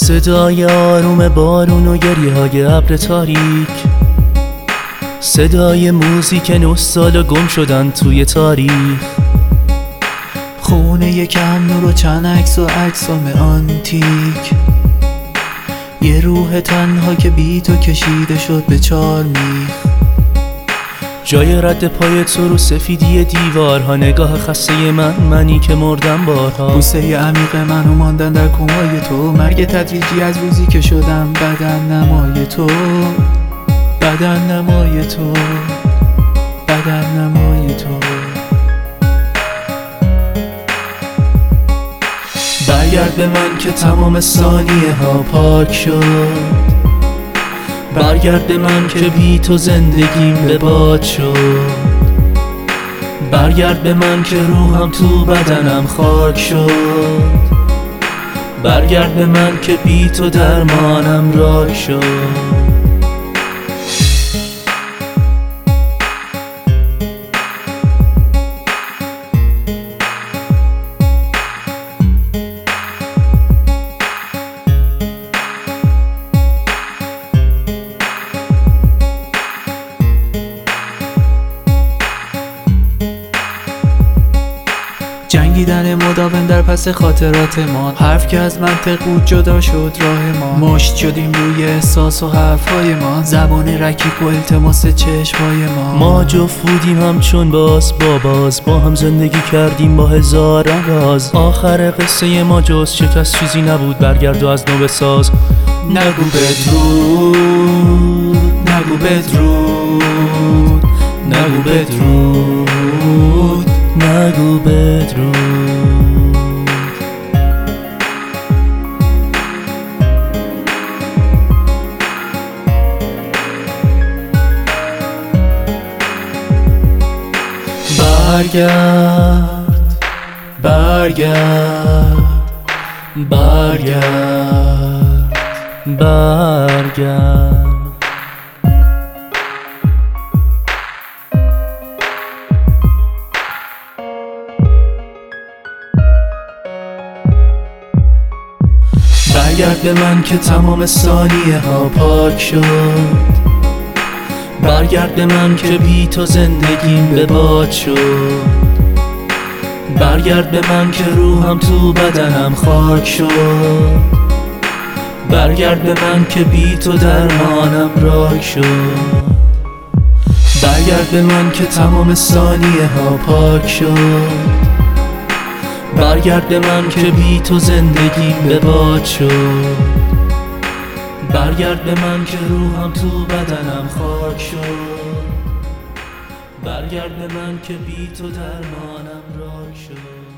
صدای آروم بارون و گریه های ابر تاریک، صدای موزیک 9 سال گم شدن توی تاریخ. خونه کم نور و چند عکس و اجسام آنتیک، یه روح تنها که بی تو کشیده شد به 4 میخ. جای رد پای تو رو سفیدی دیوارها، نگاه خسته منی که مردم بارها. بوسه عمیق منو ماندن در کومای تو، مرگ تدریجی از روزی که شدم بدن نمای تو، بدن نمای تو، بدن نمای تو. برگرد به من که تمام ثانیه ها پاک شد، برگرد به من که بی تو زندگیم به باد شد، برگرد به من که روحم تو بدنم خاک شد، برگرد به من که بی تو درمانم راک شد. جنگیدن مداوم در پس خاطرات ما، حرف که از منطق بود جدا شد راه ما. مشت شدیم روی احساس و حرفهای ما، زبان رکیک و التماس چشمهای ما جفت بودیم همچون باز با هم زندگی کردیم با هزاران راز. آخر قصه ما جز شکست چیزی نبود، برگرد و از نو بساز. نگو بدرود، نگو بدرود، نگو بدرود، نگو بدرود. برگرد، برگرد، برگرد، برگرد. برگرد به من که تمام ثانیه ها پاک شد، برگرد به من که بی تو زندگیم به باد شد، برگرد به من که روحم تو بدنم خاک شد، برگرد به من که بی تو درمانم راک شد، برگرد به من که تمام ثانیه ها پاک شد، برگرد به من که بی تو زندگیم به باد شد، برگرد به من که روحم تو بدنم خاک شد، برگرد به من که بی تو درمانم راک شد.